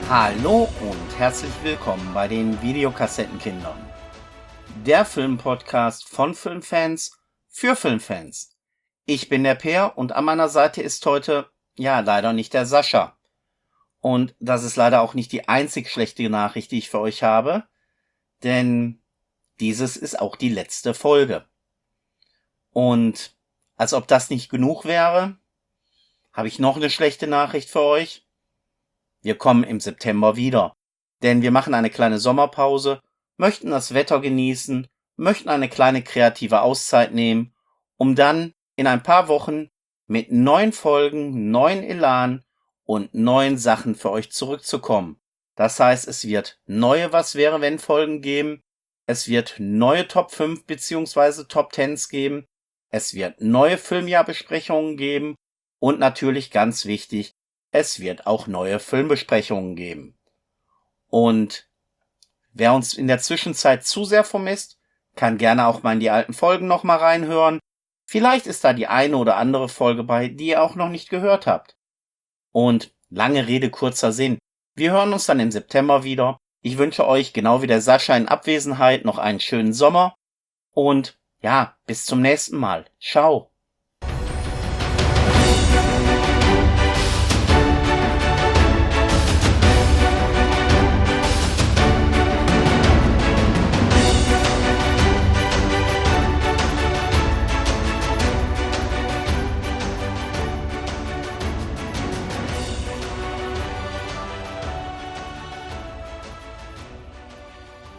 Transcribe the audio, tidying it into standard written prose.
Hallo und herzlich willkommen bei den Videokassettenkindern. Der Filmpodcast von Filmfans für Filmfans. Ich bin der Peer und an meiner Seite ist heute, leider nicht der Sascha. Und das ist leider auch nicht die einzig schlechte Nachricht, die ich für euch habe, denn dieses ist auch die letzte Folge. Und als ob das nicht genug wäre, habe ich noch eine schlechte Nachricht für euch. Wir kommen im September wieder, denn wir machen eine kleine Sommerpause, möchten das Wetter genießen, möchten eine kleine kreative Auszeit nehmen, um dann in ein paar Wochen mit neuen Folgen, neuen Elan und neuen Sachen für euch zurückzukommen. Das heißt, es wird neue Was-wäre-wenn-Folgen geben, es wird neue Top 5 bzw. Top 10s geben, es wird neue Filmjahrbesprechungen geben und natürlich ganz wichtig, es wird auch neue Filmbesprechungen geben. Und wer uns in der Zwischenzeit zu sehr vermisst, kann gerne auch mal in die alten Folgen nochmal reinhören. Vielleicht ist da die eine oder andere Folge bei, die ihr auch noch nicht gehört habt. Und lange Rede, kurzer Sinn. Wir hören uns dann im September wieder. Ich wünsche euch, genau wie der Sascha in Abwesenheit, noch einen schönen Sommer. Und bis zum nächsten Mal. Ciao.